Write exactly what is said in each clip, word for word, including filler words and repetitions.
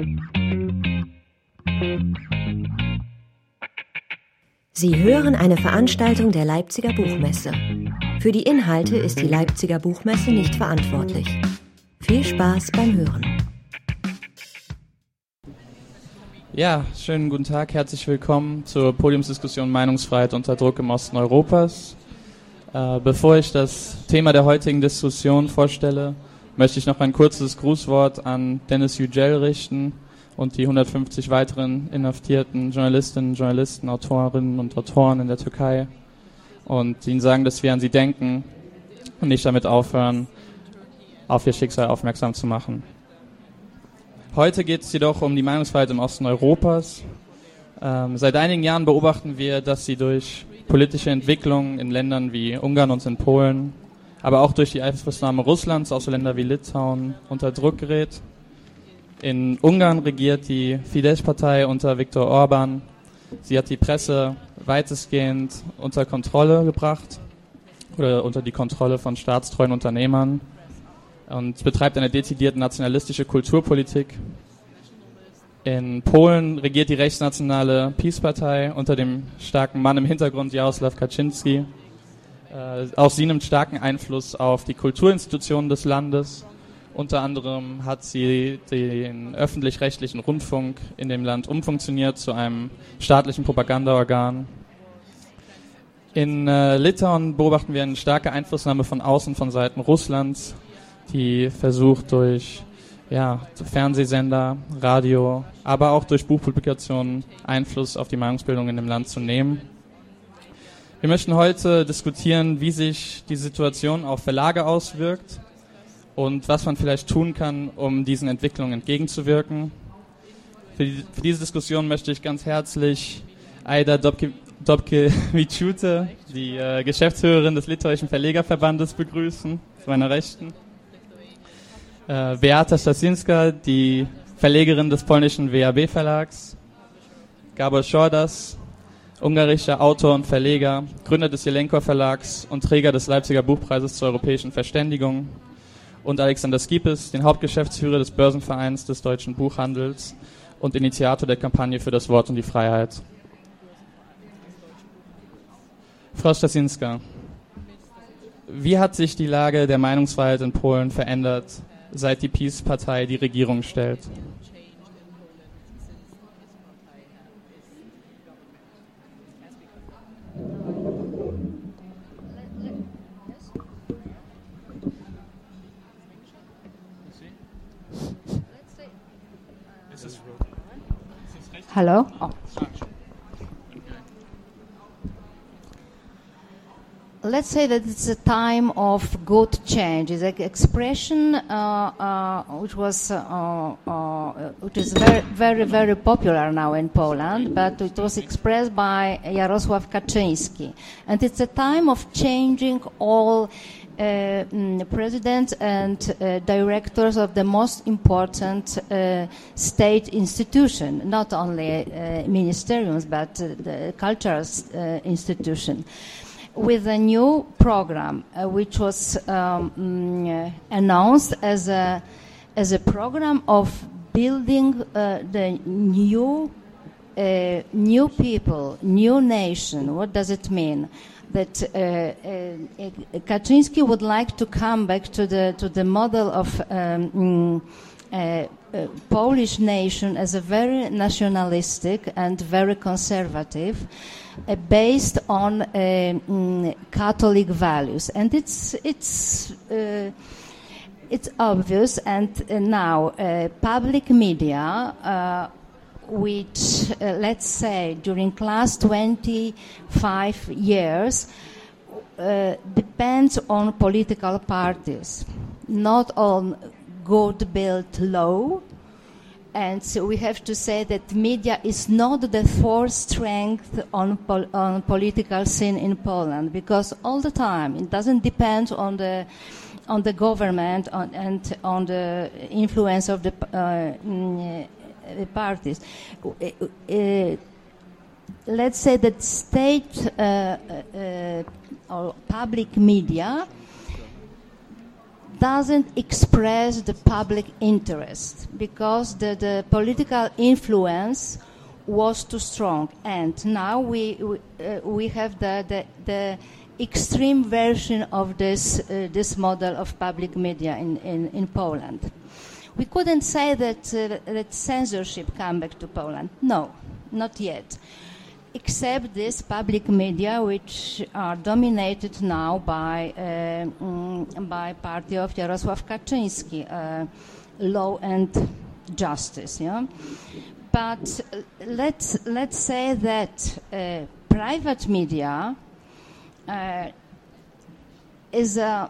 Sie hören eine Veranstaltung der Leipziger Buchmesse. Für die Inhalte ist die Leipziger Buchmesse nicht verantwortlich. Viel Spaß beim Hören. Ja, schönen guten Tag, herzlich willkommen zur Podiumsdiskussion Meinungsfreiheit unter Druck im Osten Europas. Äh, bevor ich das Thema der heutigen Diskussion vorstelle, möchte ich noch ein kurzes Grußwort an Dennis Yücel richten und die hundertfünfzig weiteren inhaftierten Journalistinnen, Journalisten, Autorinnen und Autoren in der Türkei und ihnen sagen, dass wir an sie denken und nicht damit aufhören, auf ihr Schicksal aufmerksam zu machen. Heute geht es jedoch um die Meinungsfreiheit im Osten Europas. Ähm, seit einigen Jahren beobachten wir, dass sie durch politische Entwicklungen in Ländern wie Ungarn und in Polen, aber auch durch die Einflussnahme Russlands auf so Länder wie Litauen unter Druck gerät. In Ungarn regiert die Fidesz-Partei unter Viktor Orbán. Sie hat die Presse weitestgehend unter Kontrolle gebracht oder unter die Kontrolle von staatstreuen Unternehmern und betreibt eine dezidiert nationalistische Kulturpolitik. In Polen regiert die rechtsnationale PiS-Partei unter dem starken Mann im Hintergrund Jarosław Kaczyński. Äh, auch sie nimmt starken Einfluss auf die Kulturinstitutionen des Landes. Unter anderem hat sie den öffentlich-rechtlichen Rundfunk in dem Land umfunktioniert zu einem staatlichen Propagandaorgan. In äh, Litauen beobachten wir eine starke Einflussnahme von außen von Seiten Russlands, die versucht durch ja, Fernsehsender, Radio, aber auch durch Buchpublikationen Einfluss auf die Meinungsbildung in dem Land zu nehmen. Wir möchten heute diskutieren, wie sich die Situation auf Verlage auswirkt und was man vielleicht tun kann, um diesen Entwicklungen entgegenzuwirken. Für, die, für diese Diskussion möchte ich ganz herzlich Aida Dobkevičiūtė, die äh, Geschäftsführerin des litauischen Verlegerverbandes, begrüßen, zu meiner Rechten. Äh, Beata Stasinska, die Verlegerin des polnischen W A B Verlags. Gabor Szordas, ungarischer Autor und Verleger, Gründer des Jelenkor Verlags und Träger des Leipziger Buchpreises zur europäischen Verständigung. Und Alexander Skipis, den Hauptgeschäftsführer des Börsenvereins des deutschen Buchhandels und Initiator der Kampagne für das Wort und die Freiheit. Frau Stasinska, wie hat sich die Lage der Meinungsfreiheit in Polen verändert, seit die PiS-Partei die Regierung stellt? Hello? Oh. Let's say that it's a time of good change. It's an expression uh, uh, which was uh, uh, which is very, very, very popular now in Poland, but it was expressed by Jarosław Kaczyński. And it's a time of changing all Uh, mm, presidents and uh, directors of the most important uh, state institution, not only uh, ministeriums, but uh, the cultural uh, institution, with a new program uh, which was um, mm, announced as a as a program of building uh, the new uh, new people, new nation. What does it mean? That uh, uh, Kaczyński would like to come back to the to the model of um, uh, uh, Polish nation as a very nationalistic and very conservative, uh, based on uh, um, Catholic values, and it's it's uh, it's obvious. And uh, now uh, public media. Uh, which, uh, let's say, during last twenty-five years, uh, depends on political parties, not on good-built law. And so we have to say that media is not the fourth strength on, pol- on political scene in Poland, because all the time it doesn't depend on the on the government on, and on the influence of the uh, mm, parties. Uh, let's say that state uh, uh, or public media doesn't express the public interest because the, the political influence was too strong. And now we we, uh, we have the, the, the extreme version of this uh, this model of public media in, in, in Poland. We couldn't say that uh, that censorship come back to Poland. No, not yet. Except this public media, which are dominated now by uh, mm, by party of Jarosław Kaczyński, uh, Law and Justice. Yeah? But uh, let's let's say that uh, private media uh, is a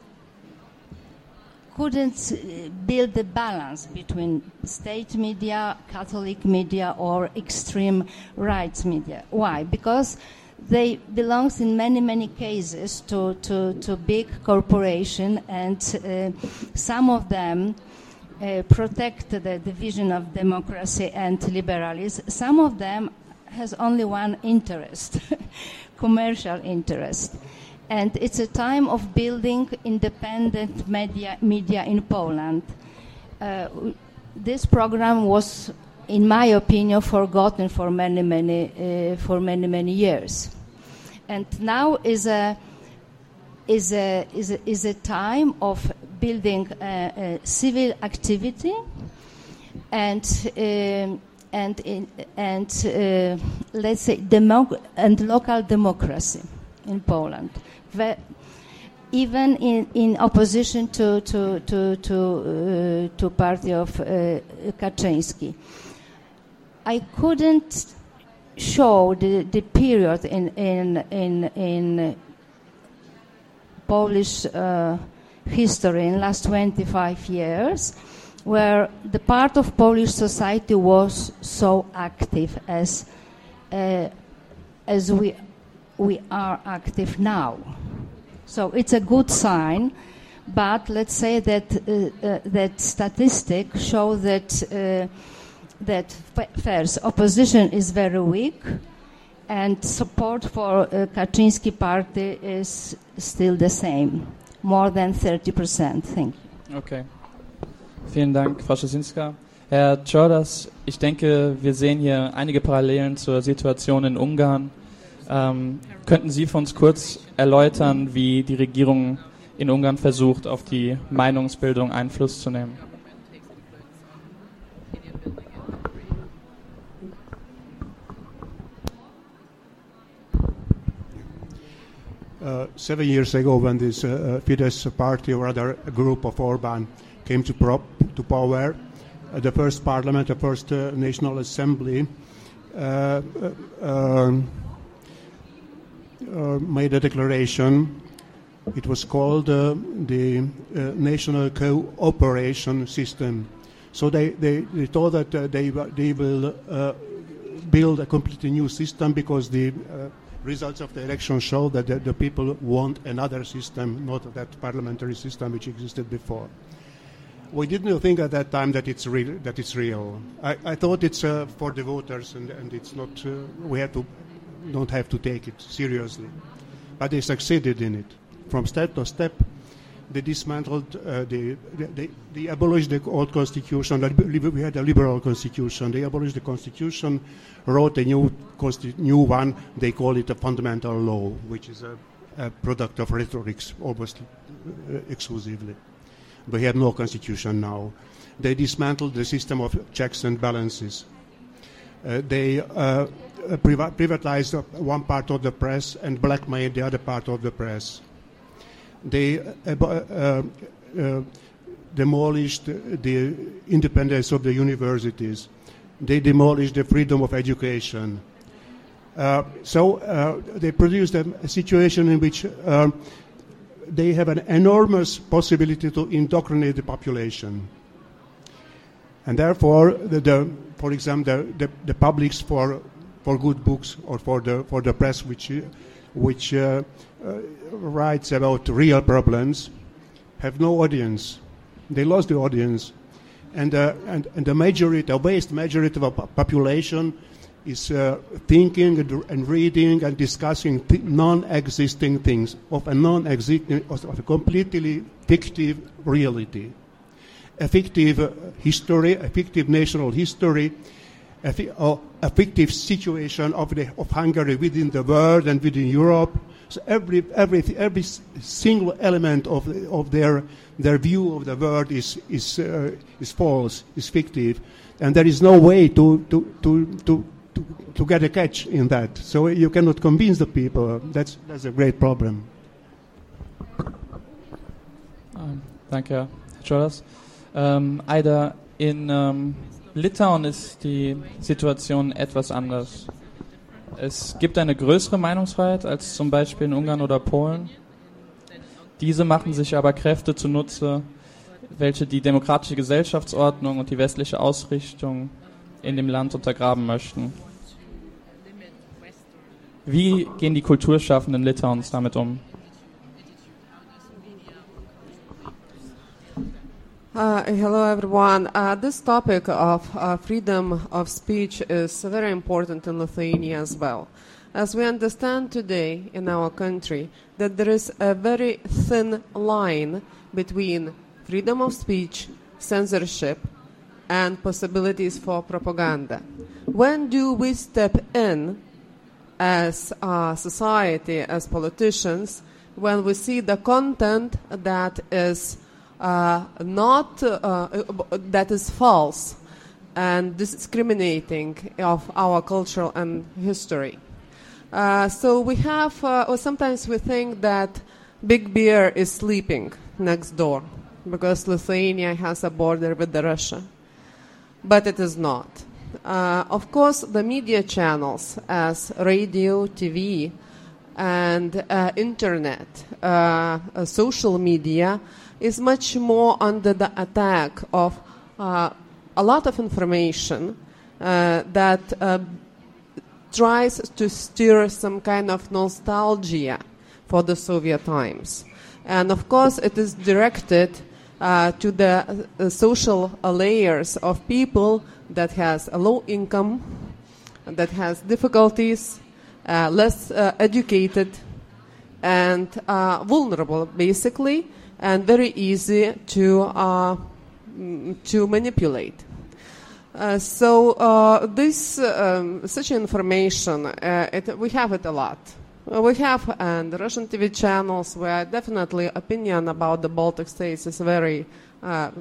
couldn't build a balance between state media, Catholic media, or extreme rights media. Why? Because they belong in many, many cases to, to, to big corporations, and uh, some of them uh, protect the division of democracy and liberalism. Some of them has only one interest, commercial interest. And it's a time of building independent media, media in Poland. Uh, this program was, in my opinion, forgotten for many, many, uh, for many, many years. And now is a is a is a, is a time of building uh, uh, civil activity and uh, and in, and uh, let's say democ- and local democracy in Poland. Even in, in opposition to to to to, uh, to party of uh, Kaczyński, I couldn't show the, the period in in in in Polish uh, history in last twenty-five years where the part of Polish society was so active as uh, as we. we are active now. So it's a good sign, but let's say that uh, uh, that statistics show that uh, that f- first opposition is very weak, and support for uh, Kaczyński party is still the same, more than thirty percent. Thank you. Okay. Vielen Dank, Frau Szysinska. Herr Csordas, ich denke, wir sehen hier einige Parallelen zur Situation in Ungarn. Ähm, könnten Sie für uns kurz erläutern, wie die Regierung in Ungarn versucht, auf die Meinungsbildung Einfluss zu nehmen? Uh, seven years ago, when this uh, Fidesz party, or rather a group of Orban, came to, prop, to power, uh, the first parliament, the first uh, national assembly, uh, uh, um, Uh, made a declaration. It was called uh, the uh, National Cooperation System. So they, they, they thought that uh, they, they will uh, build a completely new system because the uh, results of the election show that the, the people want another system, not that parliamentary system which existed before. We didn't think at that time that it's real. That it's real. I, I thought it's uh, for the voters, and, and it's not. Uh, we have to. Don't have to take it seriously. But they succeeded in it. From step to step, they dismantled, uh, the, they, they abolished the old constitution. We had a liberal constitution. They abolished the constitution, wrote a new, consti- new one. They call it a fundamental law, which is a, a product of rhetoric almost uh, exclusively. We have no constitution now. They dismantled the system of checks and balances. Uh, they uh, priva- privatized one part of the press and blackmailed the other part of the press. They uh, uh, uh, demolished the independence of the universities. They demolished the freedom of education. Uh, so uh, they produced a, a situation in which uh, they have an enormous possibility to indoctrinate the population. And therefore, the, the, for example, the, the, the publics for for good books or for the for the press which which uh, uh, writes about real problems have no audience. They lost the audience, and uh, and and the majority, the vast majority of the population, is uh, thinking and, and reading and discussing th- non-existing things of a non-existing, of a completely fictive reality, a fictive uh, history, a fictive national history, a, fi- uh, a fictive situation of the of Hungary within the world and within Europe. So every every every single element of of their their view of the world is is uh, is false, is fictive, and there is no way to to to to to, to get a catch in that. So you cannot convince the people. That's that's a great problem. Um, danke, Herr Ciolas. Ähm, Aida, in ähm, Litauen ist die Situation etwas anders. Es gibt eine größere Meinungsfreiheit als zum Beispiel in Ungarn oder Polen. Diese machen sich aber Kräfte zunutze, welche die demokratische Gesellschaftsordnung und die westliche Ausrichtung in dem Land untergraben möchten. Wie gehen die Kulturschaffenden Litauens damit um? Uh, hello everyone. Uh, this topic of uh, freedom of speech is very important in Lithuania as well. As we understand today in our country that there is a very thin line between freedom of speech, censorship, and possibilities for propaganda. When do we step in as a society, as politicians, when we see the content that is Uh, not uh, that is false and discriminating of our culture and history. Uh, so we have, uh, or sometimes we think that Big Bear is sleeping next door because Lithuania has a border with the Russia, but it is not. Uh, of course, the media channels as radio, T V, and uh, internet, uh, uh, social media, is much more under the attack of uh, a lot of information uh, that uh, tries to stir some kind of nostalgia for the Soviet times. And of course it is directed uh, to the uh, social uh, layers of people that has a low income, that has difficulties, uh, less uh, educated, and uh, vulnerable basically, and very easy to uh, to manipulate. Uh, so uh, this um, such information, uh, it, we have it a lot. Uh, we have and the Russian T V channels where definitely opinion about the Baltic states is very, uh,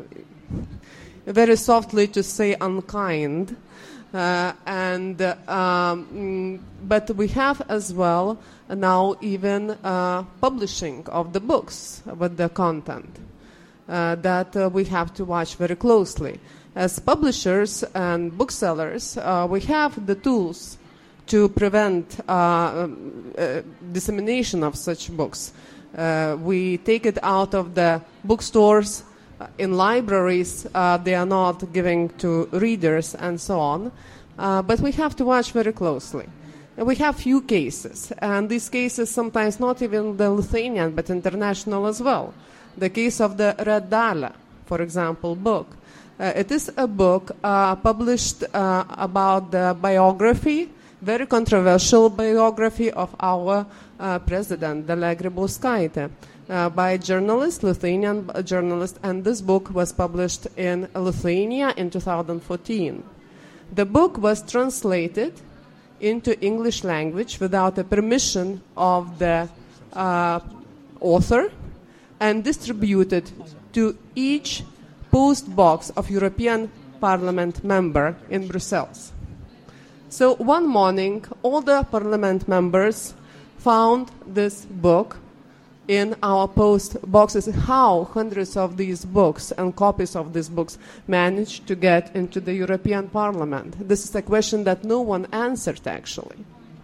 very softly to say unkind. Uh, and uh, um, but we have as well now even uh, publishing of the books with the content uh, that uh, we have to watch very closely. As publishers and booksellers, uh, we have the tools to prevent uh, uh, dissemination of such books. Uh, we take it out of the bookstores. In libraries, uh, they are not giving to readers and so on. Uh, but we have to watch very closely. We have few cases, and these cases sometimes not even the Lithuanian, but international as well. The case of the Red Dalia, for example, book. Uh, it is a book uh, published uh, about the biography, very controversial biography of our uh, president, Dalia Grybauskaitė. Uh, by a journalist, Lithuanian journalist, and this book was published in Lithuania in two thousand fourteen. The book was translated into English language without the permission of the uh, author and distributed to each post box of European Parliament member in Brussels. So one morning, all the Parliament members found this book in our post boxes. How hundreds of these books and copies of these books managed to get into the European Parliament? This is a question that no one answered, actually.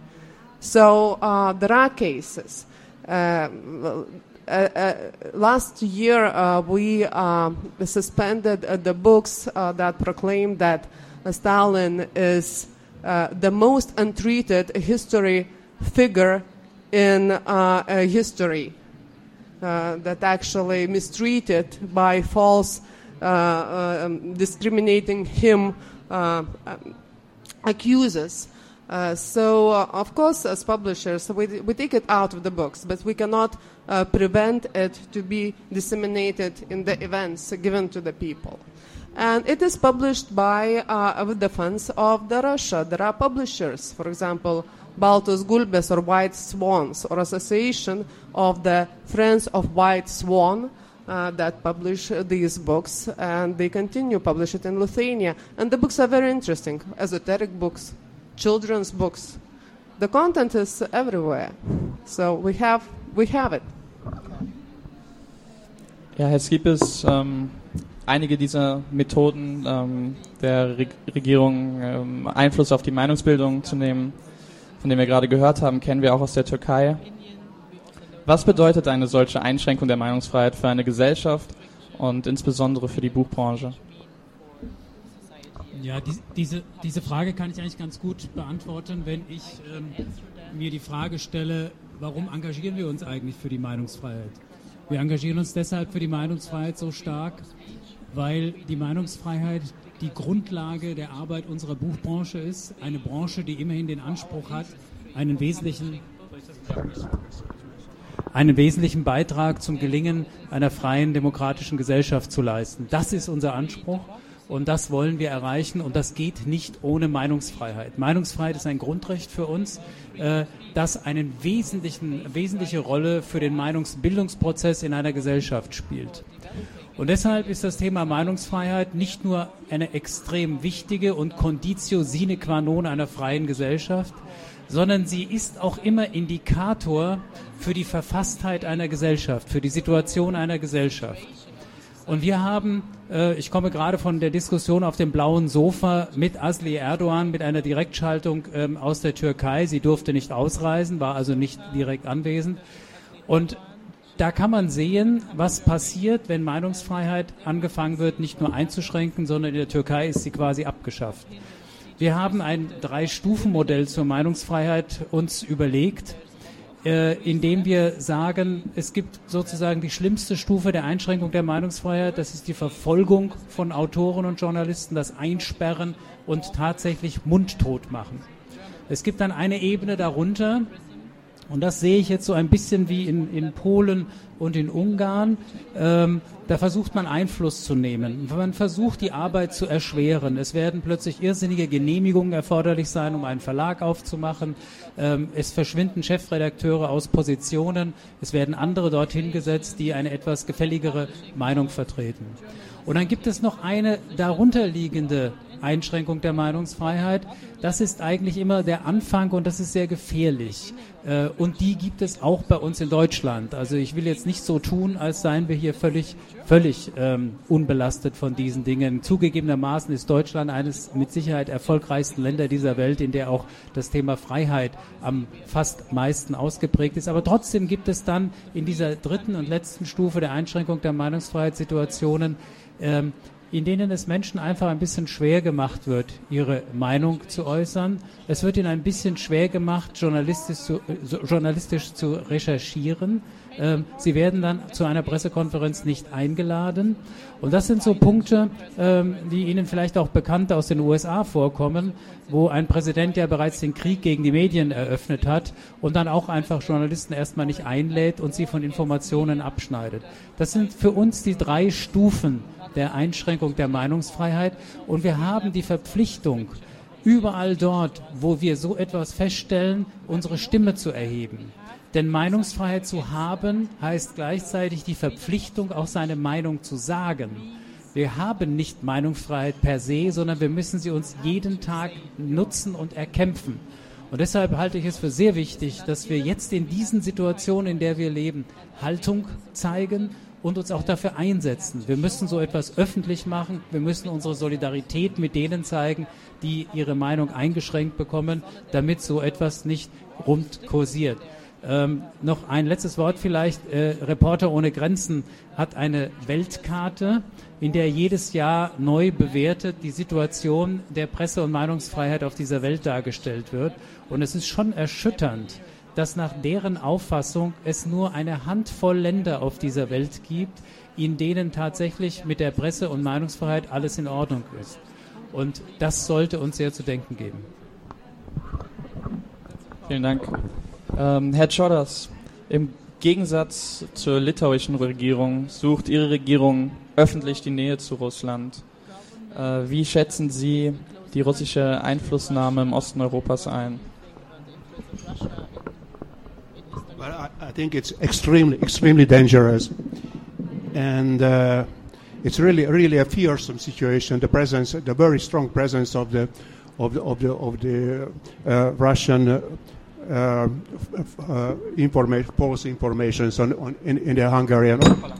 So uh, there are cases. Uh, uh, uh, last year, uh, we uh, suspended uh, the books uh, that proclaimed that uh, Stalin is uh, the most untreated history figure in uh, uh, history. Uh, that actually mistreated by false, uh, uh, um, discriminating him, uh, um, accuses Uh, so, uh, of course, as publishers, we, we take it out of the books, but we cannot uh, prevent it to be disseminated in the events given to the people. And it is published by, uh, with the funds of the Russia. There are publishers, for example, Baltos Gulbes or White Swans, or Association of the Friends of White Swan, uh, that publish uh, these books, and they continue publish it in Lithuania. And the books are very interesting, esoteric books, children's books. The content is everywhere, so we have we have it. Ja, Herr Skiepes, ähm, einige dieser Methoden ähm, der Re- Regierung ähm, Einfluss auf die Meinungsbildung zu nehmen, von dem wir gerade gehört haben, kennen wir auch aus der Türkei. Was bedeutet eine solche Einschränkung der Meinungsfreiheit für eine Gesellschaft und insbesondere für die Buchbranche? Ja, die, diese, diese Frage kann ich eigentlich ganz gut beantworten, wenn ich ähm, mir die Frage stelle, warum engagieren wir uns eigentlich für die Meinungsfreiheit? Wir engagieren uns deshalb für die Meinungsfreiheit so stark, weil die Meinungsfreiheit die Grundlage der Arbeit unserer Buchbranche ist. Eine Branche, die immerhin den Anspruch hat, einen wesentlichen, einen wesentlichen Beitrag zum Gelingen einer freien, demokratischen Gesellschaft zu leisten. Das ist unser Anspruch. Und das wollen wir erreichen, und das geht nicht ohne Meinungsfreiheit. Meinungsfreiheit ist ein Grundrecht für uns, äh, das eine wesentliche Rolle für den Meinungsbildungsprozess in einer Gesellschaft spielt. Und deshalb ist das Thema Meinungsfreiheit nicht nur eine extrem wichtige und Conditio sine qua non einer freien Gesellschaft, sondern sie ist auch immer Indikator für die Verfasstheit einer Gesellschaft, für die Situation einer Gesellschaft. Und wir haben, äh, ich komme gerade von der Diskussion auf dem blauen Sofa mit Asli Erdogan, mit einer Direktschaltung ähm, aus der Türkei. Sie durfte nicht ausreisen, war also nicht direkt anwesend. Und da kann man sehen, was passiert, wenn Meinungsfreiheit angefangen wird, nicht nur einzuschränken, sondern in der Türkei ist sie quasi abgeschafft. Wir haben ein Drei-Stufen-Modell zur Meinungsfreiheit uns überlegt, indem wir sagen, es gibt sozusagen die schlimmste Stufe der Einschränkung der Meinungsfreiheit, das ist die Verfolgung von Autoren und Journalisten, das Einsperren und tatsächlich mundtot machen. Es gibt dann eine Ebene darunter, und das sehe ich jetzt so ein bisschen wie in, in Polen und in Ungarn, ähm, da versucht man Einfluss zu nehmen. Man versucht die Arbeit zu erschweren. Es werden plötzlich irrsinnige Genehmigungen erforderlich sein, um einen Verlag aufzumachen. Ähm, es verschwinden Chefredakteure aus Positionen. Es werden andere dorthin gesetzt, die eine etwas gefälligere Meinung vertreten. Und dann gibt es noch eine darunterliegende Einschränkung der Meinungsfreiheit. Das ist eigentlich immer der Anfang, und das ist sehr gefährlich. Äh, und die gibt es auch bei uns in Deutschland. Also ich will jetzt nicht so tun, als seien wir hier völlig, völlig ähm, unbelastet von diesen Dingen. Zugegebenermaßen ist Deutschland eines mit Sicherheit erfolgreichsten Länder dieser Welt, in der auch das Thema Freiheit am fast meisten ausgeprägt ist. Aber trotzdem gibt es dann in dieser dritten und letzten Stufe der Einschränkung der Meinungsfreiheit Situationen, ähm, in denen es Menschen einfach ein bisschen schwer gemacht wird, ihre Meinung zu äußern. Es wird ihnen ein bisschen schwer gemacht, journalistisch zu, äh, journalistisch zu recherchieren. Ähm, sie werden dann zu einer Pressekonferenz nicht eingeladen. Und das sind so Punkte, ähm, die Ihnen vielleicht auch bekannt aus den U S A vorkommen, wo ein Präsident ja bereits den Krieg gegen die Medien eröffnet hat und dann auch einfach Journalisten erstmal nicht einlädt und sie von Informationen abschneidet. Das sind für uns die drei Stufen der Einschränkung der Meinungsfreiheit, und wir haben die Verpflichtung, überall dort, wo wir so etwas feststellen, unsere Stimme zu erheben. Denn Meinungsfreiheit zu haben, heißt gleichzeitig die Verpflichtung, auch seine Meinung zu sagen. Wir haben nicht Meinungsfreiheit per se, sondern wir müssen sie uns jeden Tag nutzen und erkämpfen. Und deshalb halte ich es für sehr wichtig, dass wir jetzt in diesen Situationen, in der wir leben, Haltung zeigen und uns auch dafür einsetzen. Wir müssen so etwas öffentlich machen. Wir müssen unsere Solidarität mit denen zeigen, die ihre Meinung eingeschränkt bekommen, damit so etwas nicht rund kursiert. Ähm, noch ein letztes Wort vielleicht. Äh, Reporter ohne Grenzen hat eine Weltkarte, in der jedes Jahr neu bewertet die Situation der Presse- und Meinungsfreiheit auf dieser Welt dargestellt wird. Und es ist schon erschütternd, dass nach deren Auffassung es nur eine Handvoll Länder auf dieser Welt gibt, in denen tatsächlich mit der Presse- und Meinungsfreiheit alles in Ordnung ist. Und das sollte uns sehr zu denken geben. Vielen Dank. Ähm, Herr Czodas, im Gegensatz zur litauischen Regierung sucht Ihre Regierung öffentlich die Nähe zu Russland. Äh, wie schätzen Sie die russische Einflussnahme im Osten Europas ein? Well, I, I think it's extremely, extremely dangerous, and uh, it's really, really a fearsome situation. The presence, the very strong presence of the, of the, of the, of the uh, Russian uh, uh, uh, information, false information on, on in, in the Hungarian.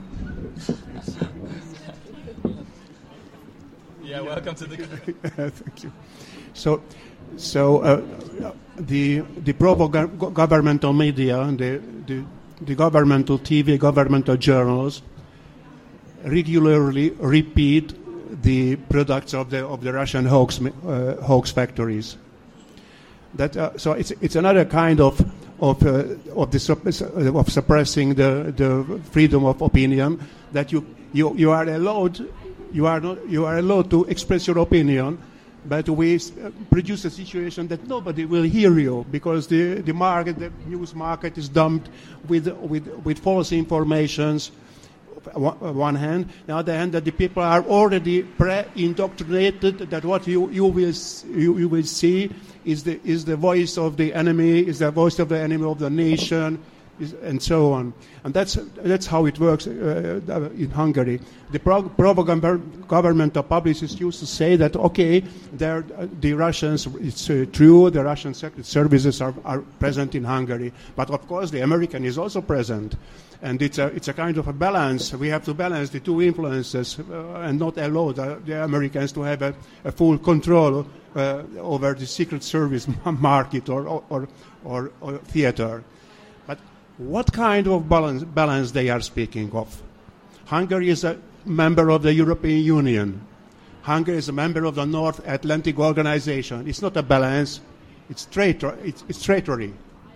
Yeah, welcome to the. Thank you. So, so uh, the the pro-governmental media, the, the the governmental T V, governmental journals regularly repeat the products of the of the Russian hoax uh, hoax factories. That uh, so it's it's another kind of of uh, of the supp- of suppressing the the freedom of opinion, that you you you are allowed you are not you are allowed to express your opinion, but we produce a situation that nobody will hear you because the the market the news market is dumped with with with false informations. One hand, on the other hand, that the people are already pre-indoctrinated that what you you will you, you will see is the is the voice of the enemy, is the voice of the enemy of the nation, is, and so on. And that's that's how it works uh, in Hungary. The pro- propaganda governmental publicists used to say that okay, uh, the Russians, it's uh, true, the Russian secret services are, are present in Hungary, but of course the American is also present. And it's a it's a kind of a balance. We have to balance the two influences uh, and not allow the, the Americans to have a, a full control uh, over the secret service market or or, or or theater. But what kind of balance balance they are speaking of? Hungary is a member of the European Union. Hungary is a member of the North Atlantic Organization. It's not a balance. It's traitor. It's, it's traitory.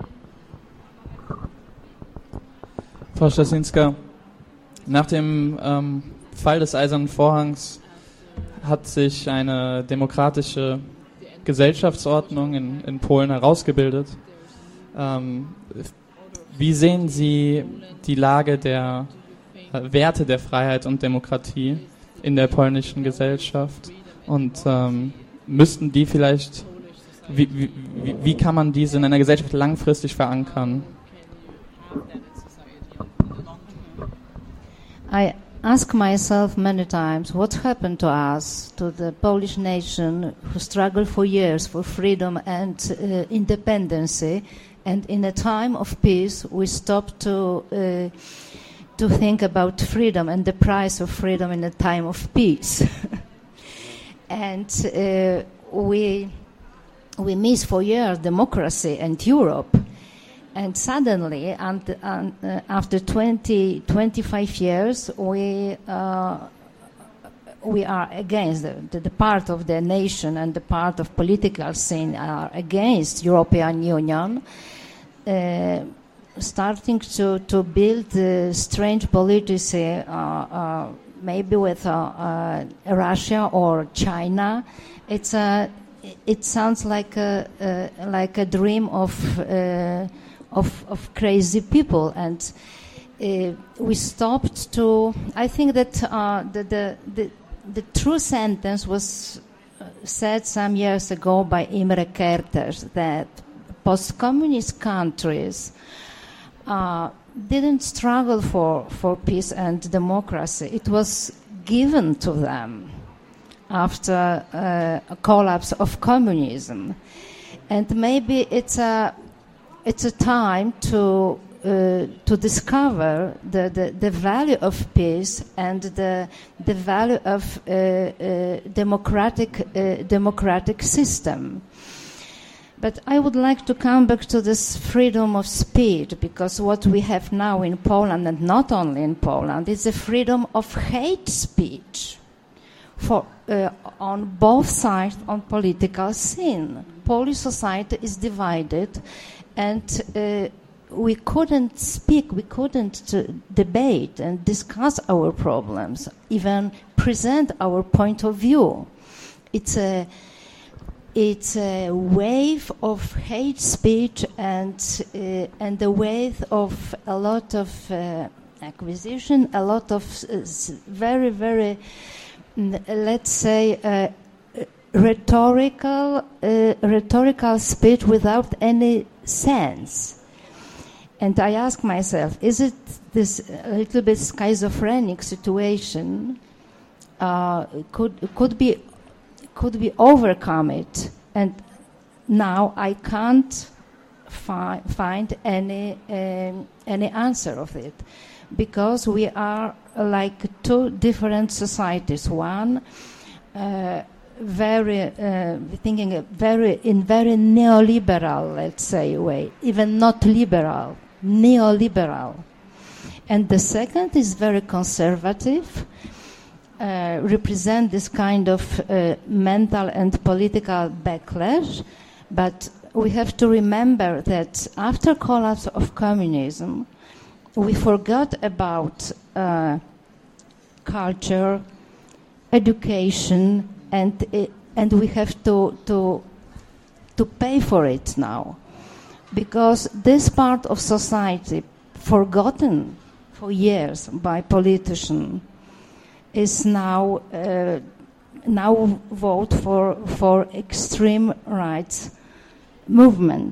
Frau Stasinska, nach dem ähm, Fall des Eisernen Vorhangs hat sich eine demokratische Gesellschaftsordnung in, in Polen herausgebildet. Ähm, wie sehen Sie die Lage der äh, Werte der Freiheit und Demokratie in der polnischen Gesellschaft? Und ähm, müssten die vielleicht, wie, wie, wie kann man diese in einer Gesellschaft langfristig verankern? I ask myself many times what happened to us, to the Polish nation who struggled for years for freedom and uh, independence, and in a time of peace we stopped to uh, to think about freedom and the price of freedom in a time of peace. And uh, we we miss for years democracy and Europe. And suddenly, and, and, uh, after twenty, twenty-five years, we uh, we are against the, the, the part of the nation and the part of political scene are against European Union, uh, starting to to build uh, strange politics, uh, uh, maybe with uh, uh, Russia or China. It's a it sounds like a uh, like a dream of. Uh, Of, of crazy people, and uh, we stopped to. I think that uh, the, the the the true sentence was said some years ago by Imre Kertész that post-communist countries uh, didn't struggle for for peace and democracy. It was given to them after uh, a collapse of communism, and maybe it's a. It's a time to uh, to discover the, the, the value of peace and the the value of uh, uh, democratic uh, democratic system. But I would like to come back to this freedom of speech, because what we have now in Poland, and not only in Poland, is the freedom of hate speech for uh, on both sides on political scene. Polish society is divided. And uh, we couldn't speak, we couldn't uh, debate and discuss our problems, even present our point of view. It's a it's a wave of hate speech and uh, and a wave of a lot of uh, acquisition, a lot of uh, very, very, mm, let's say, uh, rhetorical, uh, rhetorical speech without any sense. And I ask myself, is it this a little bit schizophrenic situation? Uh, could could be could we overcome it? And now I can't fi- find any um, any answer of it, because we are like two different societies. One uh, very uh, thinking a very in very neoliberal, let's say, way, even not liberal, neoliberal, and the second is very conservative. Uh, represent this kind of uh, mental and political backlash, but we have to remember that after collapse of communism, we forgot about uh, culture, education, and uh, and we have to to to pay for it now, because this part of society, forgotten for years by politicians, is now uh, now vote for for extreme rights movement.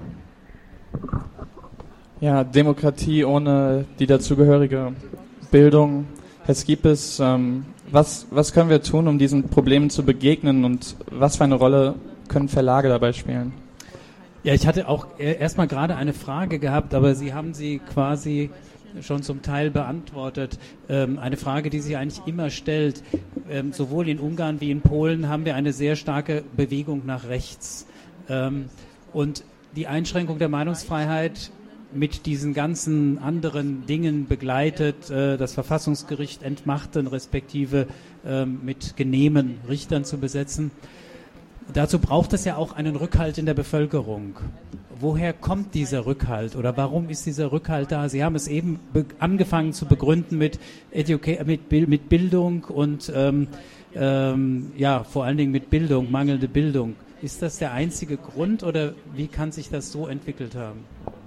Ja, Demokratie ohne die dazugehörige Bildung. Herr Skiepes, ähm, was, was können wir tun, um diesen Problemen zu begegnen, und was für eine Rolle können Verlage dabei spielen? Ja, ich hatte auch erstmal gerade eine Frage gehabt, aber Sie haben sie quasi schon zum Teil beantwortet. Ähm, eine Frage, die sich eigentlich immer stellt. Ähm, sowohl in Ungarn wie in Polen haben wir eine sehr starke Bewegung nach rechts. Ähm, und die Einschränkung der Meinungsfreiheit mit diesen ganzen anderen Dingen begleitet, äh, das Verfassungsgericht entmachten, respektive äh, mit genehmen Richtern zu besetzen. Dazu braucht es ja auch einen Rückhalt in der Bevölkerung. Woher kommt dieser Rückhalt oder warum ist dieser Rückhalt da? Sie haben es eben be- angefangen zu begründen mit, Educa- mit, mit Bildung und ähm, ähm, ja, vor allen Dingen mit Bildung, mangelnde Bildung. Ist das der einzige Grund oder wie kann sich das so entwickelt haben?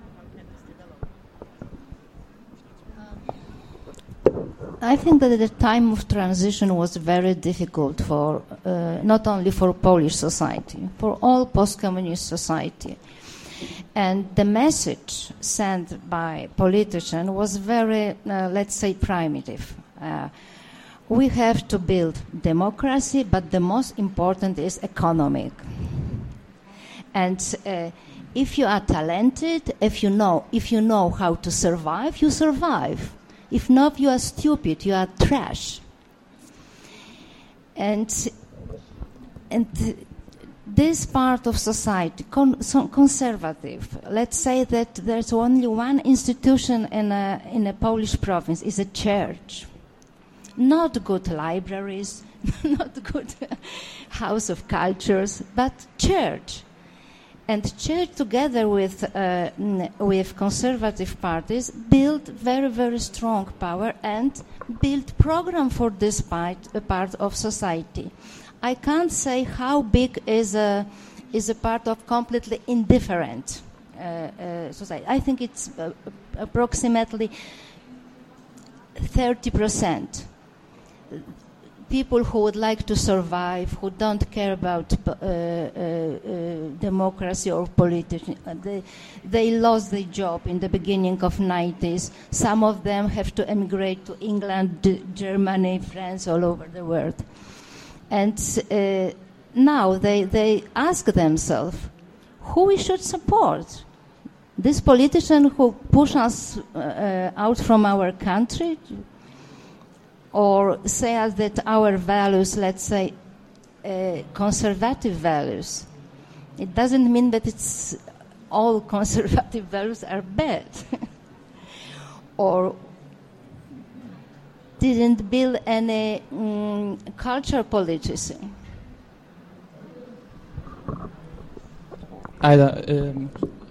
I think that the time of transition was very difficult for uh, not only for Polish society, for all post-communist society. And the message sent by politicians was very, uh, let's say, primitive. Uh, we have to build democracy, but the most important is economic. And uh, if you are talented, if you know, if you know how to survive, you survive. If not, you are stupid, you are trash. And and this part of society, con- so conservative, let's say that there's only one institution in a, in a Polish province, is a church. Not good libraries, not good house of cultures, but church. And church, together with uh, with conservative parties, built very, very strong power and built program for this part, uh, part of society. I can't say how big is a is a part of completely indifferent uh, uh, society. I think it's uh, approximately thirty percent. People who would like to survive, who don't care about uh, uh, uh, democracy or politics. They, they lost their job in the beginning of nineties. Some of them have to emigrate to England, D- Germany, France, all over the world. And uh, now they, they ask themselves, who we should support? This politician who push us uh, out from our country? Or say us that our values, let's say, uh, conservative values. It doesn't mean that it's all conservative values are bad. Or didn't build any um, cultural politicism. Either, um,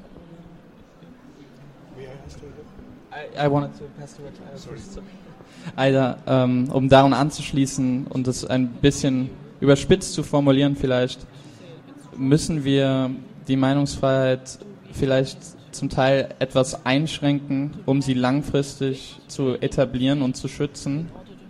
I, I wanted to pass the word to Ida first. So. Ida, ähm, um daran anzuschließen und es ein bisschen überspitzt zu formulieren vielleicht. müssen wir die Meinungsfreiheit vielleicht zum Teil etwas einschränken, um sie langfristig zu etablieren und zu schützen?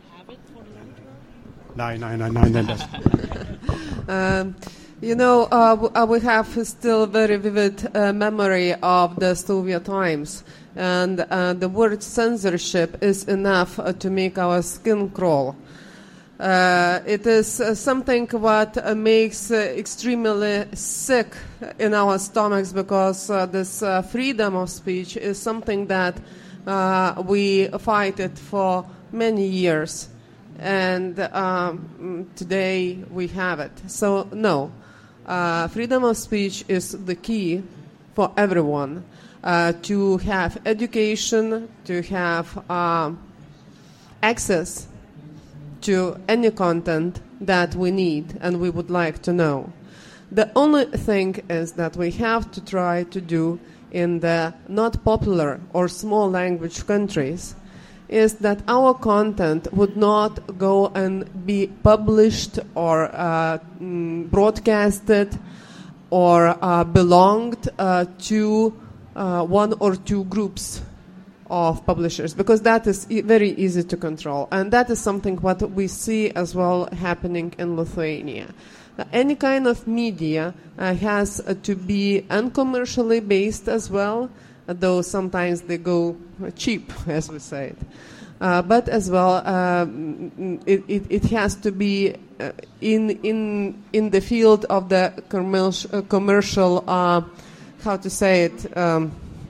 Nein, nein, nein, nein, nein. Um, you know, uh, w- uh, we have still very vivid uh, memory of the Soviet times, and uh, the word censorship is enough uh, to make our skin crawl. Uh, it is uh, something what uh, makes uh, extremely sick in our stomachs, because uh, this uh, freedom of speech is something that uh, we fight it for many years. And um, today we have it. So no, uh, freedom of speech is the key for everyone uh, to have education, to have uh, access to any content that we need and we would like to know. The only thing is that we have to try to do in the not popular or small language countries is that our content would not go and be published or uh, mm, broadcasted or uh, belonged uh, to uh, one or two groups of publishers, because that is e- very easy to control. And that is something what we see as well happening in Lithuania. Uh, any kind of media uh, has uh, to be uncommercially based as well, though sometimes they go cheap, as we say it. Uh, but as well, um, it, it, it has to be uh, in in in the field of the commercial, uh, commercial uh, how to say it, um,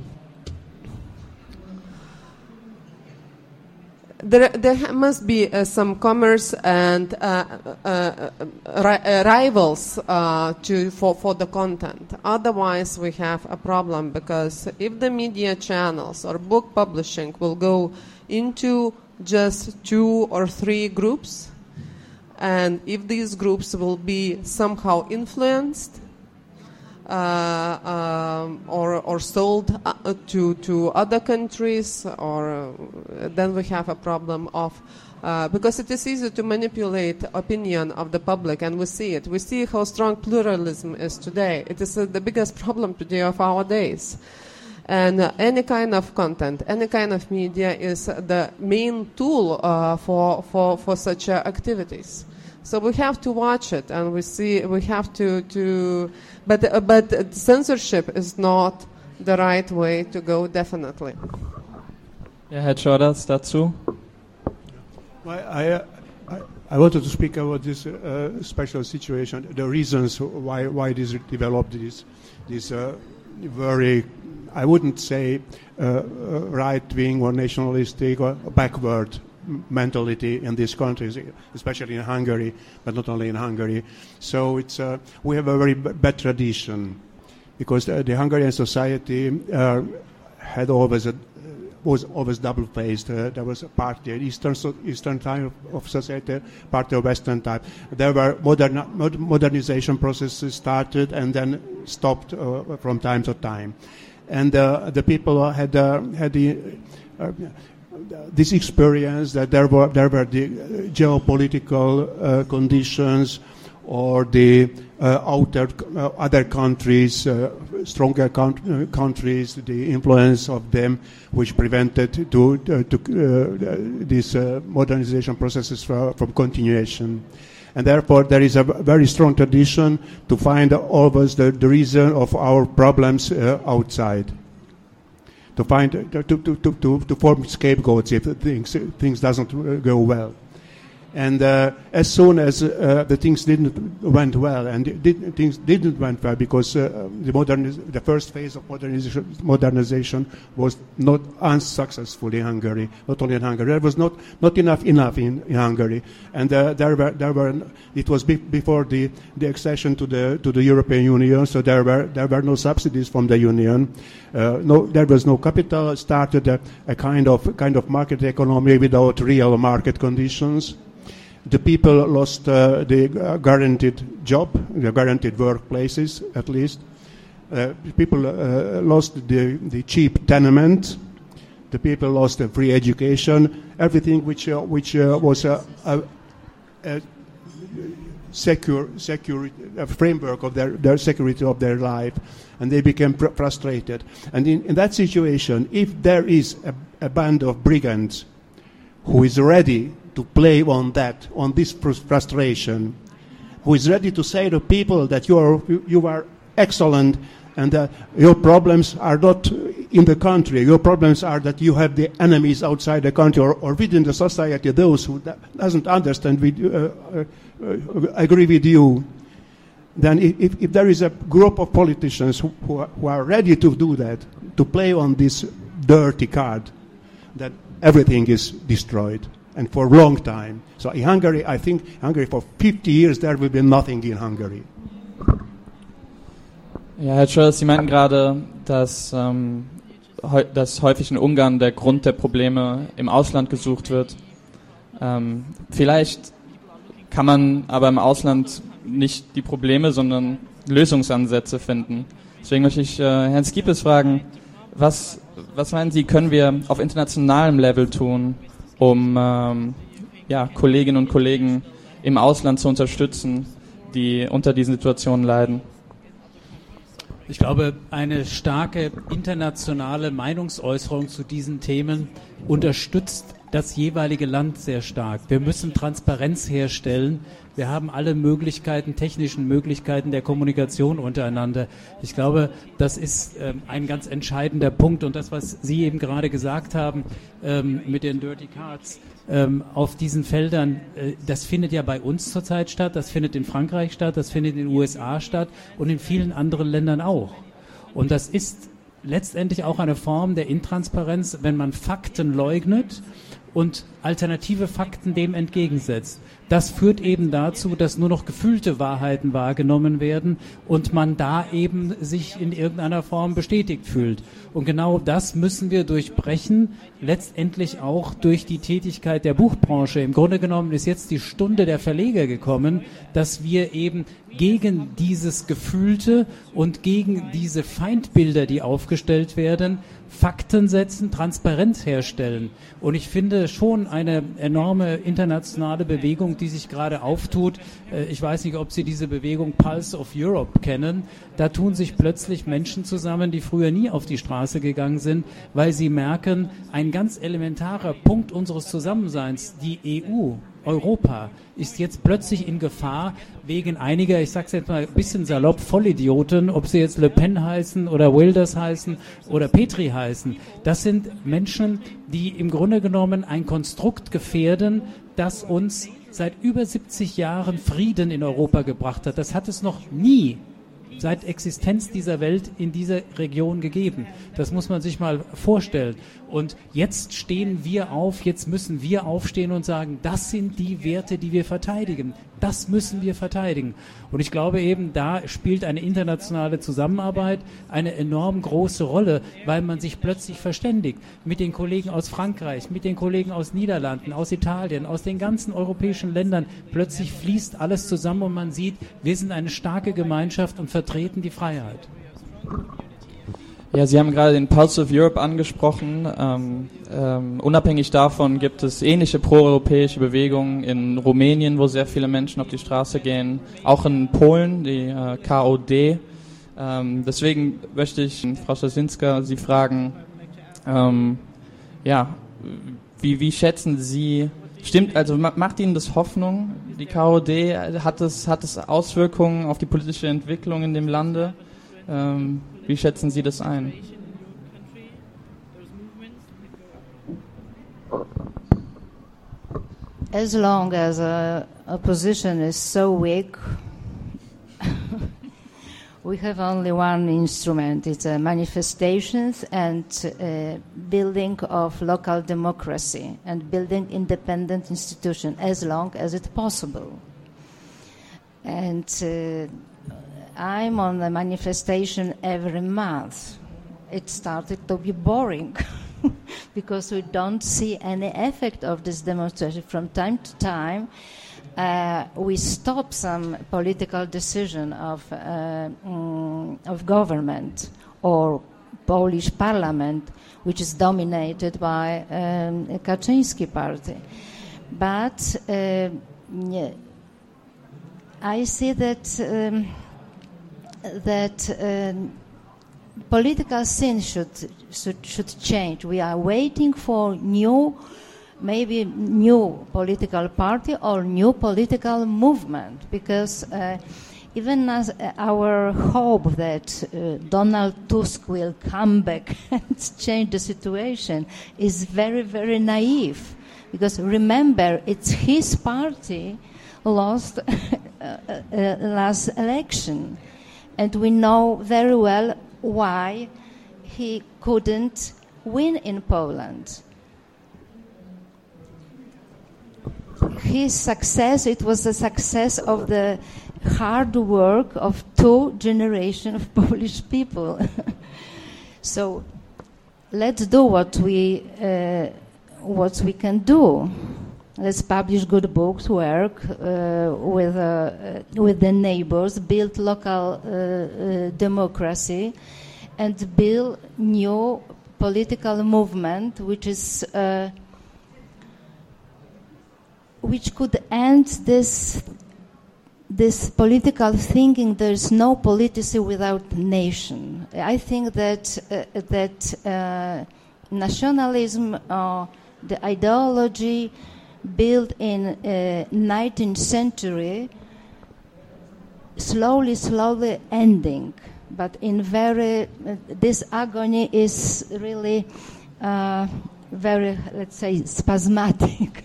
there, there must be uh, some commerce and uh, uh, ri- uh, rivals uh, to for, for the content. Otherwise, we have a problem, because if the media channels or book publishing will go into just two or three groups, and if these groups will be somehow influenced uh, um, or or sold uh, to to other countries, or uh, then we have a problem of uh, because it is easy to manipulate opinion of the public, and we see it. We see how strong pluralism is today. It is uh, the biggest problem today of our days. And uh, any kind of content, any kind of media is uh, the main tool uh, for for for such uh, activities. So we have to watch it, and we see we have to to, but uh, but censorship is not the right way to go, definitely. Ja, Herr Czordas, dazu. Well, I, I I wanted to speak about this uh, special situation, the reasons why why this developed this this uh, very, I wouldn't say uh, uh, right-wing or nationalistic or backward mentality in these countries, especially in Hungary, but not only in Hungary. So it's uh, we have a very b- bad tradition, because uh, the Hungarian society uh, had always a, was always double-faced. Uh, there was a party, Eastern so, Eastern type of, of society, party of Western type. There were modern mod- modernization processes started and then stopped uh, from time to time. And uh, the people had uh, had the uh, this experience that there were there were the geopolitical uh, conditions, or the uh, outer uh, other countries, uh, stronger count- uh, countries, the influence of them, which prevented to uh, to uh, these uh, modernization processes for, from continuation. And therefore, there is a very strong tradition to find always the, the reason of our problems uh, outside. To find uh, to, to, to, to, to form scapegoats if things things doesn't go well. And uh, as soon as uh, the things didn't went well, and did, things didn't went well because uh, the moderniz- the first phase of modernization, modernization was not unsuccessful in Hungary. Not only in Hungary, there was not, not enough enough in, in Hungary, and uh, there were there were it was be- before the, the accession to the to the European Union, so there were there were no subsidies from the Union. Uh, no, there was no capital. Started a, a kind of kind of market economy without real market conditions. The people lost uh, the uh, guaranteed job, the guaranteed workplaces, at least. Uh, people uh, lost the, the cheap tenement. The people lost the free education. Everything which uh, which uh, was uh, uh, uh, secure, secure uh, framework of their, their security of their life, and they became pr- frustrated. And in, in that situation, if there is a, a band of brigands who is ready to play on that, on this fr- frustration, who is ready to say to people that you are, you, you are excellent, and uh, your problems are not in the country. Your problems are that you have the enemies outside the country or, or within the society, those who da- doesn't understand, with, uh, uh, uh, agree with you. Then if, if there is a group of politicians who, who, are, who are ready to do that, to play on this dirty card, that everything is destroyed, and for a long time. So in Hungary, I think Hungary for fifty years, there will be nothing in Hungary. Ja, Herr Scholz, Sie meinten gerade, dass, ähm, heu- dass häufig in Ungarn der Grund der Probleme im Ausland gesucht wird. Ähm, vielleicht kann man aber im Ausland nicht die Probleme, sondern Lösungsansätze finden. Deswegen möchte ich äh, Herrn Skiepes fragen, was, was meinen Sie, können wir auf internationalem Level tun, um ähm, ja, Kolleginnen und Kollegen im Ausland zu unterstützen, die unter diesen Situationen leiden? Ich glaube, eine starke internationale Meinungsäußerung zu diesen Themen unterstützt das jeweilige Land sehr stark. Wir müssen Transparenz herstellen. Wir haben alle Möglichkeiten, technischen Möglichkeiten der Kommunikation untereinander. Ich glaube, das ist ähm, ein ganz entscheidender Punkt. Und das, was Sie eben gerade gesagt haben ähm, mit den Dirty Cards, ähm, auf diesen Feldern, äh, das findet ja bei uns zurzeit statt, das findet in Frankreich statt, das findet in den U S A statt und in vielen anderen Ländern auch. Und das ist letztendlich auch eine Form der Intransparenz, wenn man Fakten leugnet und alternative Fakten dem entgegensetzt. Das führt eben dazu, dass nur noch gefühlte Wahrheiten wahrgenommen werden und man da eben sich in irgendeiner Form bestätigt fühlt. Und genau das müssen wir durchbrechen, letztendlich auch durch die Tätigkeit der Buchbranche. Im Grunde genommen ist jetzt die Stunde der Verleger gekommen, dass wir eben gegen dieses Gefühlte und gegen diese Feindbilder, die aufgestellt werden, Fakten setzen, Transparenz herstellen. Und ich finde schon eine enorme internationale Bewegung, die sich gerade auftut. Ich weiß nicht, ob Sie diese Bewegung Pulse of Europe kennen. Da tun sich plötzlich Menschen zusammen, die früher nie auf die Straße gegangen sind, weil sie merken, ein ganz elementarer Punkt unseres Zusammenseins, die E U, Europa, ist jetzt plötzlich in Gefahr wegen einiger, ich sag's jetzt mal ein bisschen salopp, Vollidioten, ob sie jetzt Le Pen heißen oder Wilders heißen oder Petri heißen. Das sind Menschen, die im Grunde genommen ein Konstrukt gefährden, das uns seit über siebzig Jahren Frieden in Europa gebracht hat. Das hat es noch nie seit Existenz dieser Welt in dieser Region gegeben. Das muss man sich mal vorstellen. Und jetzt stehen wir auf, jetzt müssen wir aufstehen und sagen, das sind die Werte, die wir verteidigen. Das müssen wir verteidigen. Und ich glaube eben, da spielt eine internationale Zusammenarbeit eine enorm große Rolle, weil man sich plötzlich verständigt mit den Kollegen aus Frankreich, mit den Kollegen aus Niederlanden, aus Italien, aus den ganzen europäischen Ländern. Plötzlich fließt alles zusammen und man sieht, wir sind eine starke Gemeinschaft und vertreten die Freiheit. Ja, Sie haben gerade den Pulse of Europe angesprochen. Ähm, ähm, unabhängig davon gibt es ähnliche proeuropäische Bewegungen in Rumänien, wo sehr viele Menschen auf die Straße gehen, auch in Polen, die äh, K O D. Ähm, deswegen möchte ich Frau Szasinska Sie fragen, ähm, ja, wie, wie schätzen Sie, stimmt, also macht Ihnen das Hoffnung, die K O D, hat es, hat es Auswirkungen auf die politische Entwicklung in dem Lande? Ähm, Wie schätzen Sie das ein? As long as a opposition is so weak, we have only one instrument. It's uh, manifestations and uh, building of local democracy and building independent institutions as long as it's possible. And uh, I'm on the manifestation every month. It started to be boring because we don't see any effect of this demonstration. From time to time, uh, we stop some political decision of uh, mm, of government or Polish parliament, which is dominated by um, Kaczyński party. But uh, I see that um, that um, political scene should, should should change. We are waiting for new, maybe new political party or new political movement, because uh, even as our hope that uh, Donald Tusk will come back and change the situation is very, very naive. Because remember, it's his party lost uh, uh, last election. And we know very well why he couldn't win in Poland. His success, it was the success of the hard work of two generations of Polish people. So let's do what we uh, what we can do. Let's publish good books, work uh, with uh, uh, with the neighbors, build local uh, uh, democracy, and build new political movement, which is uh, which could end this this political thinking. There is no policy without nation. I think that uh, that uh, nationalism, uh, the ideology built in uh, nineteenth century, slowly, slowly ending. But in very, uh, this agony is really uh, very, let's say, spasmodic.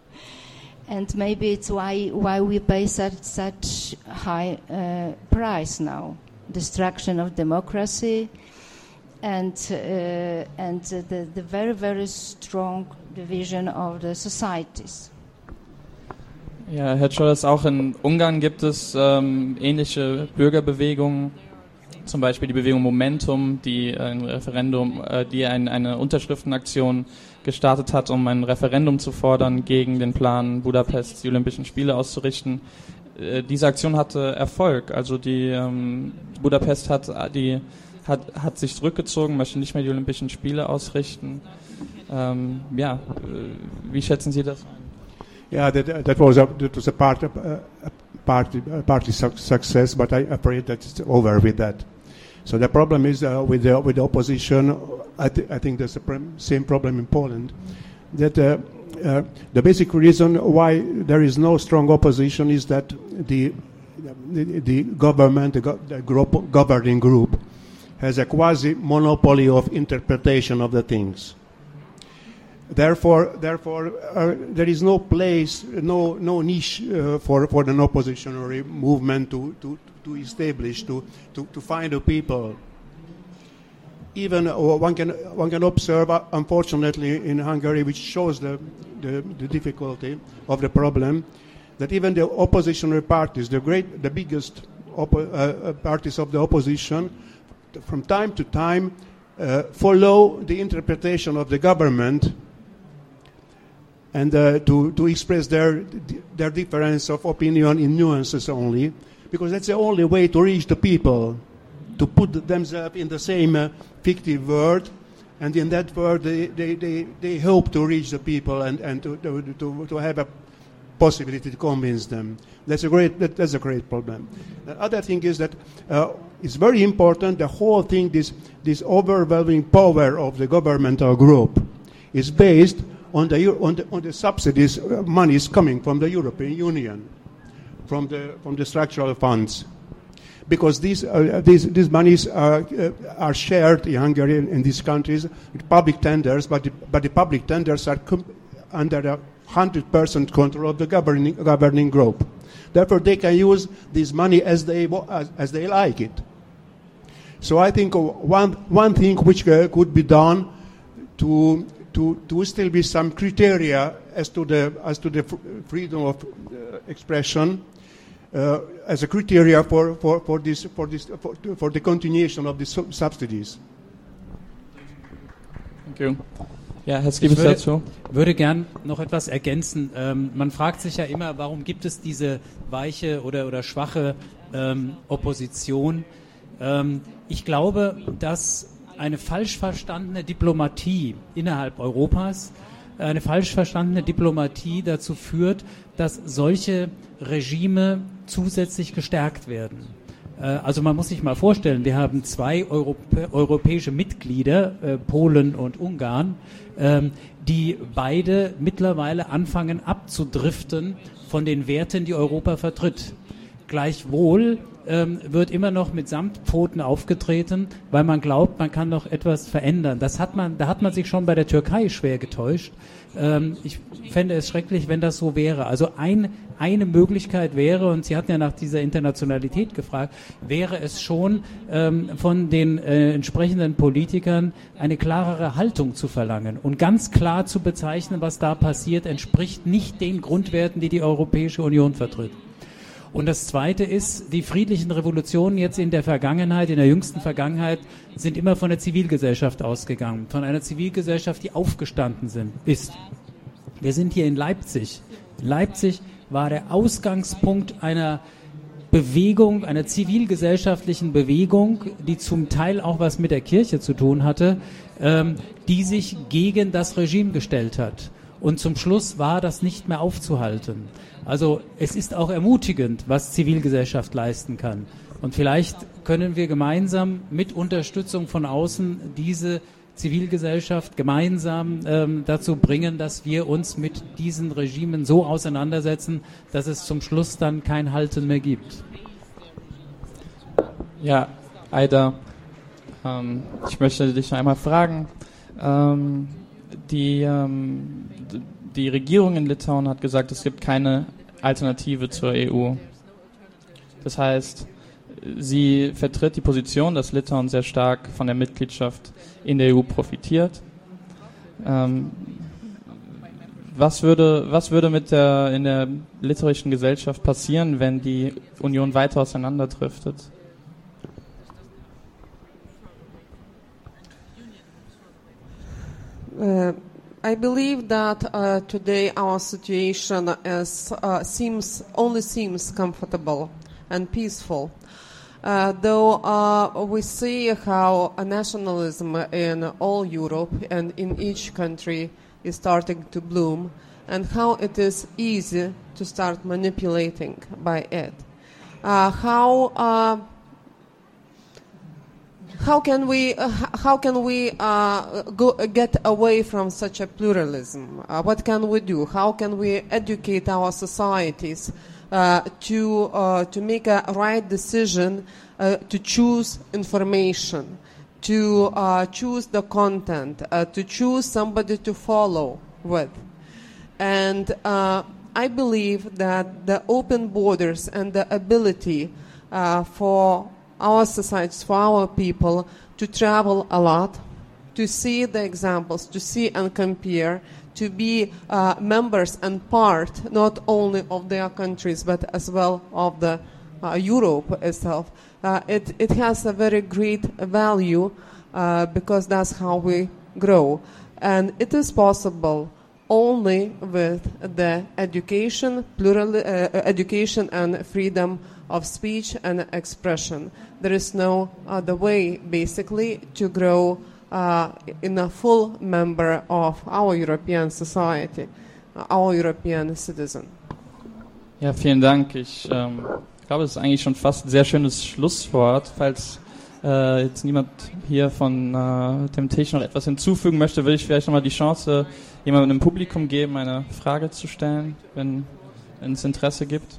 And maybe it's why why we pay such such high uh, price now. Destruction of democracy, and uh, and uh, the the very very strong division of the societies. Ja, Herr Czolas, auch in Ungarn gibt es ähm, ähnliche Bürgerbewegungen, zum Beispiel die Bewegung Momentum, die ein Referendum, äh, die ein, eine Unterschriftenaktion gestartet hat, um ein Referendum zu fordern gegen den Plan, Budapest die Olympischen Spiele auszurichten. Äh, diese Aktion hatte Erfolg, also die ähm, Budapest hat die hat hat sich zurückgezogen, möchte nicht mehr die Olympischen Spiele ausrichten. Ähm, ja, wie schätzen Sie das? Yeah, that, that was a, that was a part, of, uh, a partly, uh, partly su- success, but I'm afraid that it's over with that. So the problem is uh, with the with the opposition. I, th- I think there's the pr- same problem in Poland. That uh, uh, the basic reason why there is no strong opposition is that the the, the government, the, go- the group, governing group, has a quasi monopoly of interpretation of the things. Therefore, therefore, uh, there is no place, no no niche uh, for for an oppositionary movement to to, to establish, to, to, to find the people. Even uh, one can one can observe, uh, unfortunately, in Hungary, which shows the, the the difficulty of the problem, that even the oppositionary parties, the great, the biggest oppo- uh, parties of the opposition, from time to time, uh, follow the interpretation of the government. And uh, to, to express their their difference of opinion in nuances only, because that's the only way to reach the people, to put themselves in the same uh, fictive world, and in that world they, they, they, they hope to reach the people and, and to, to, to have a possibility to convince them. That's a great that, that's a great problem. The other thing is that uh, it's very important, the whole thing, this this overwhelming power of the governmental group is based on the on the on the subsidies, uh, monies coming from the European Union, from the from the structural funds, because these uh, these these monies are uh, are shared in Hungary and in these countries with public tenders, but the, but the public tenders are com- under a hundred percent control of the governing governing group. Therefore, they can use this money as they as, as they like it. So I think one one thing which uh, could be done to To, to still be some criteria as to the as to the f- freedom of uh, expression uh, as a criteria for, for, for this for this for, for the continuation of the su- subsidies. Thank you. Ja, Herr Skibes dazu. Ich würde gern noch etwas ergänzen. Ähm, man fragt sich ja immer, warum gibt es diese weiche oder, oder schwache ähm, Opposition? Ähm, ich glaube, dass eine falsch verstandene Diplomatie innerhalb Europas eine falsch verstandene Diplomatie dazu führt, dass solche Regime zusätzlich gestärkt werden. Also man muss sich mal vorstellen, wir haben zwei Europä- europäische Mitglieder, äh, Polen und Ungarn, ähm, die beide mittlerweile anfangen abzudriften von den Werten, die Europa vertritt. Gleichwohl ähm, wird immer noch mit Samtpfoten aufgetreten, weil man glaubt, man kann noch etwas verändern. Das hat man, da hat man sich schon bei der Türkei schwer getäuscht. Ähm, ich fände es schrecklich, wenn das so wäre. Also ein, eine Möglichkeit wäre, und Sie hatten ja nach dieser Internationalität gefragt, wäre es schon ähm, von den äh, entsprechenden Politikern eine klarere Haltung zu verlangen und ganz klar zu bezeichnen, was da passiert, entspricht nicht den Grundwerten, die die Europäische Union vertritt. Und das Zweite ist, die friedlichen Revolutionen jetzt in der Vergangenheit, in der jüngsten Vergangenheit, sind immer von der Zivilgesellschaft ausgegangen. Von einer Zivilgesellschaft, die aufgestanden sind, ist. Wir sind hier in Leipzig. Leipzig war der Ausgangspunkt einer Bewegung, einer zivilgesellschaftlichen Bewegung, die zum Teil auch was mit der Kirche zu tun hatte, ähm, die sich gegen das Regime gestellt hat. Und zum Schluss war das nicht mehr aufzuhalten. Also es ist auch ermutigend, was Zivilgesellschaft leisten kann. Und vielleicht können wir gemeinsam mit Unterstützung von außen diese Zivilgesellschaft gemeinsam ähm, dazu bringen, dass wir uns mit diesen Regimen so auseinandersetzen, dass es zum Schluss dann kein Halten mehr gibt. Ja, Aida, ähm, ich möchte dich einmal fragen. Ähm, die, ähm, die Regierung in Litauen hat gesagt, es gibt keine Alternative zur E U. Das heißt, sie vertritt die Position, dass Litauen sehr stark von der Mitgliedschaft in der E U profitiert. Ähm, was würde, was würde mit der, in der litauischen Gesellschaft passieren, wenn die Union weiter auseinanderdriftet? Uh, I believe that uh, today our situation is, uh, seems only seems comfortable and peaceful. Uh, though uh, we see how a nationalism in all Europe and in each country is starting to bloom, and how it is easy to start manipulating by it. Uh, how uh, how can we uh, how can we uh, go get away from such a pluralism? Uh, what can we do? How can we educate our societies Uh, to uh, to make a right decision, uh, to choose information, to uh, choose the content, uh, to choose somebody to follow with. And uh, I believe that the open borders and the ability uh, for our societies, for our people, to travel a lot, to see the examples, to see and compare, to be uh, members and part not only of their countries but as well of the uh, Europe itself. Uh, it, it has a very great value uh, because that's how we grow. And it is possible only with the education, plural, uh, education and freedom of speech and expression. There is no other way, basically, to grow Uh, in a full member of our European society, uh, our European citizen. Ja, vielen Dank. Ich ähm, glaube, es ist eigentlich schon fast ein sehr schönes Schlusswort. Falls äh, jetzt niemand hier von äh, dem Tisch noch etwas hinzufügen möchte, würde ich vielleicht nochmal die Chance jemandem im Publikum geben, eine Frage zu stellen, wenn, wenn es Interesse gibt.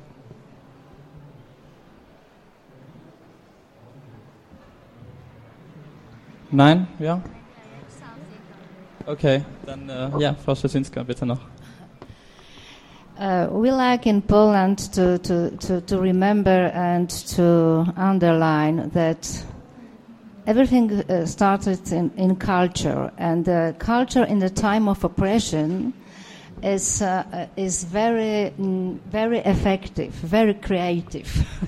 Nein? Ja? Okay, dann äh, ja, Frau Szczecinska, bitte noch. Uh, we like in Poland to, to, to, to remember and to underline that everything uh, started in, in culture, and uh, culture in the time of oppression is, uh, is very, mm, very effective, very creative.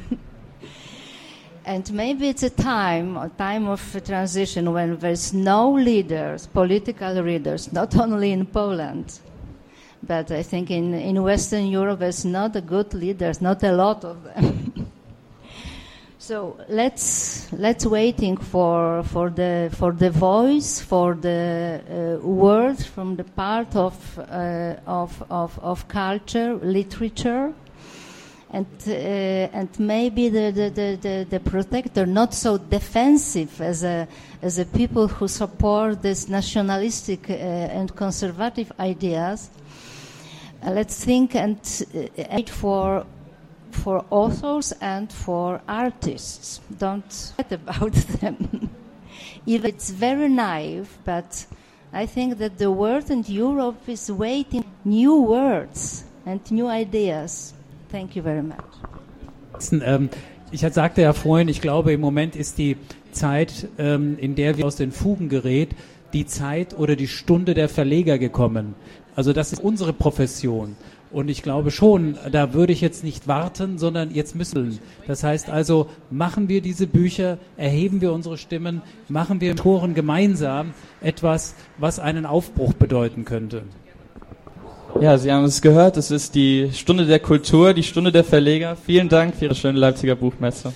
And maybe it's a time, a time of transition when there's no leaders, political leaders, not only in Poland, but I think in, in Western Europe there's not a good leaders, not a lot of them. So let's let's waiting for for the for the voice, for the uh, word from the part of uh, of, of of culture, literature, and uh, and maybe the, the, the, the, the protector, not so defensive as a as a people who support this nationalistic uh, and conservative ideas. Uh, let's think and uh, wait for. for authors and for artists. Don't forget about them. Even it's very naive, but I think that the world and Europe is waiting new words and new ideas. Thank you very much. Ich sagte ja vorhin, ich glaube, im Moment ist die Zeit, in der wir aus den Fugen gerät, die Zeit oder die Stunde der Verleger gekommen. Also das ist unsere Profession. Und ich glaube schon, da würde ich jetzt nicht warten, sondern jetzt müssen. Das heißt also, machen wir diese Bücher, erheben wir unsere Stimmen, machen wir Autoren gemeinsam etwas, was einen Aufbruch bedeuten könnte. Ja, Sie haben es gehört, es ist die Stunde der Kultur, die Stunde der Verleger. Vielen Dank für Ihre schöne Leipziger Buchmesse.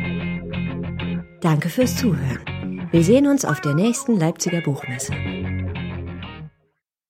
Danke fürs Zuhören. Wir sehen uns auf der nächsten Leipziger Buchmesse.